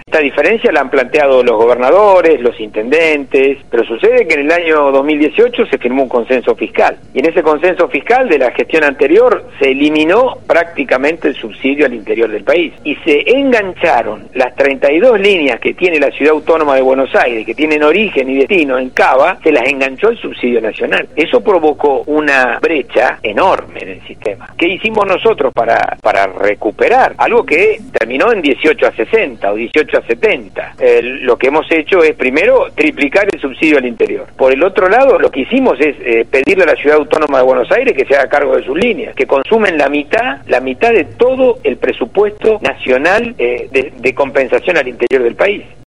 Esta diferencia la han planteado los gobernadores, los intendentes, pero sucede que en el año 2018 se firmó un consenso fiscal, y en ese consenso fiscal de la gestión anterior se eliminó prácticamente el subsidio al interior del país, y se engancharon las 32 líneas que tiene la Ciudad Autónoma de Buenos Aires, que tienen origen y destino en Cava, se las enganchó el subsidio nacional. Eso provocó una brecha enorme en el sistema. ¿Qué hicimos nosotros para recuperar? Algo que terminó en 18 a 60 o 18 a 70. Lo que hemos hecho es primero triplicar el subsidio al interior. Por el otro lado, lo que hicimos es pedirle a la Ciudad Autónoma de Buenos Aires que se haga cargo de sus líneas, que consumen la mitad de todo el presupuesto nacional de compensación al interior del país.